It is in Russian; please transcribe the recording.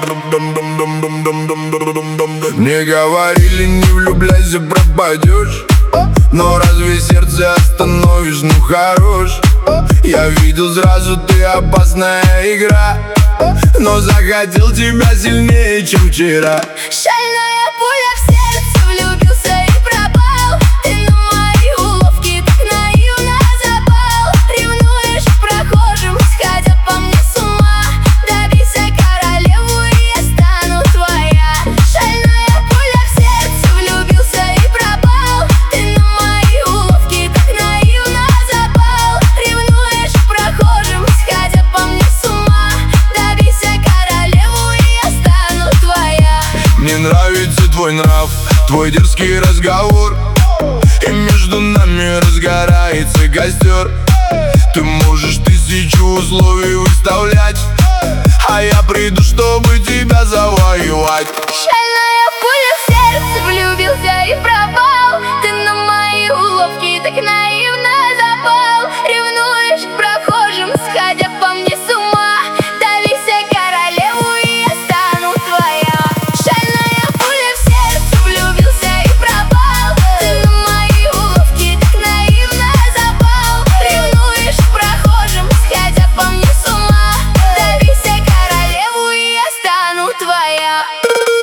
Мне говорили, не влюбляйся, пропадешь. Но разве сердце остановишь, ну хорош. Я видел сразу, ты опасная игра, но захотел тебя сильнее, чем вчера. Шальная пуля в сердце, влюбился и пропал. Ты на мои уловки так наивно запал. Ревнуешь к прохожим, сходя по мне с ума. Добейся королеву, и я стану твоя. Шальная пуля в сердце, влюбился и пропал. Ты на мои уловки так наивно запал. Ревнуешь к прохожим, сходя по мне с ума. Добейся королеву, и я стану твоя. Мне нравится твой нрав, твой дерзкий разговор, и между нами разгорается костер. Ты можешь тысячу условий выставлять, а я приду, чтобы тебя завоевать. Шальная пуля в сердце, влюбился и пропал. Ты на мои уловки так наивно запал. Ревнуешь к прохожим, сходя по мне с ума. Добейся королеву, и я стану твоя. Шальная пуля в сердце, влюбился и пропал. Ты на мои уловки так наивно запал. Ревнуешь к прохожим, сходя по мне с ума. Добейся королеву, и я стану твоя.